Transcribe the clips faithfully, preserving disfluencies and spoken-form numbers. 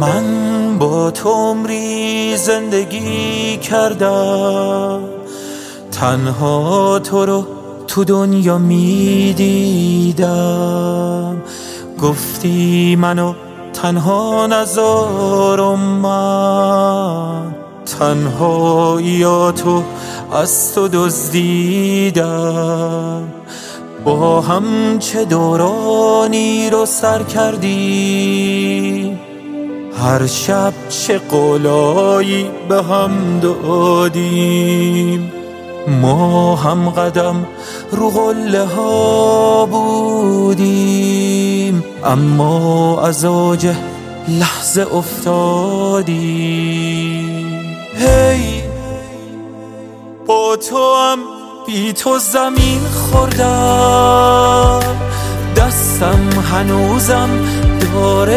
من با تو عمری زندگی کردم، تنها تو رو تو دنیا می دیدم. گفتی منو تنها نذارم، من تنهاییاتو از تو دزدیدم. با هم چه دورانی رو سر کردیم، هر شب چه قولایی به هم دادیم. ما هم قدم رو قله ها بودیم، اما از اوج لحظه افتادیم. هی با تو هم بی تو زمین خوردم، دستم هنوزم داره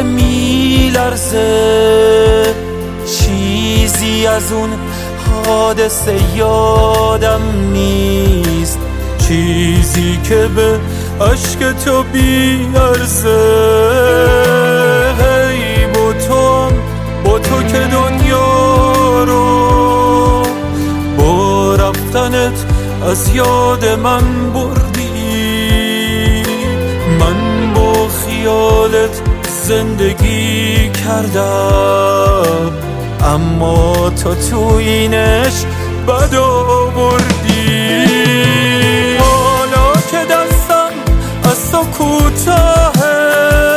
میلرزه. چیزی از اون حادثه یادم نیست، چیزی که به عشق تو بیارزه. هی با تو با تو که دنیا رو با رفتنت از یاد من بردی. من با خیالت زندگی کردم، اما تو تو اینش بد آوردی. حالا که دستم از تو کوتاهه،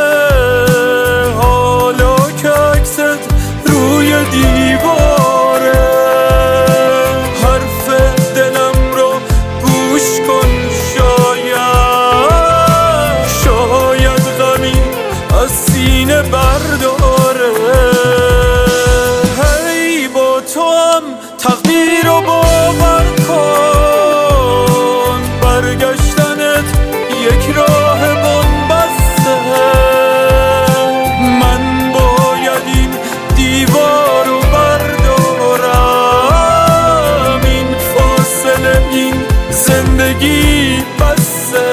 حالا که عکست روی دیواره، حرف دلم رو گوش کن. شاید شاید غمی از سینه برداره. تقدیر رو باور کن، برگشتنت یک راه بن‌بسته. من باید این دیوار رو بردارم، این فاصله این زندگی بسه.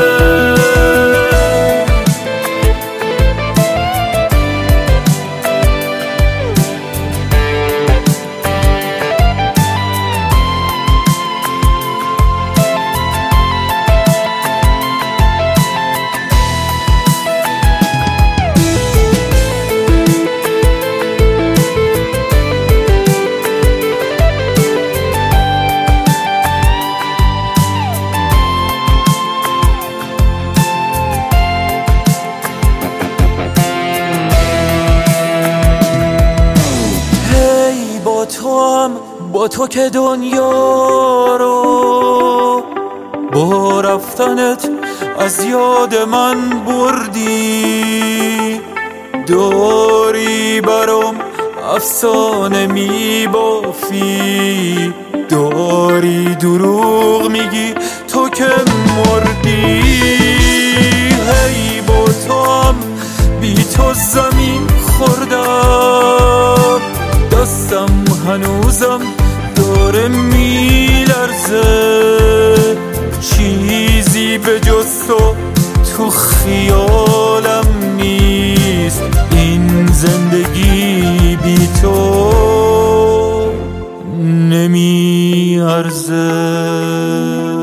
با تو که دنیا رو با رفتنت از یاد من بردی. داری برام افسانه می بافی، داری دروغ میگی تو که مردی. هی با تو هم بی تو زمین خوردم، دستم هنوزم داره میلرزه. چیزی به جز تو تو خیالم نیست، این زندگی بی تو نمیارزه.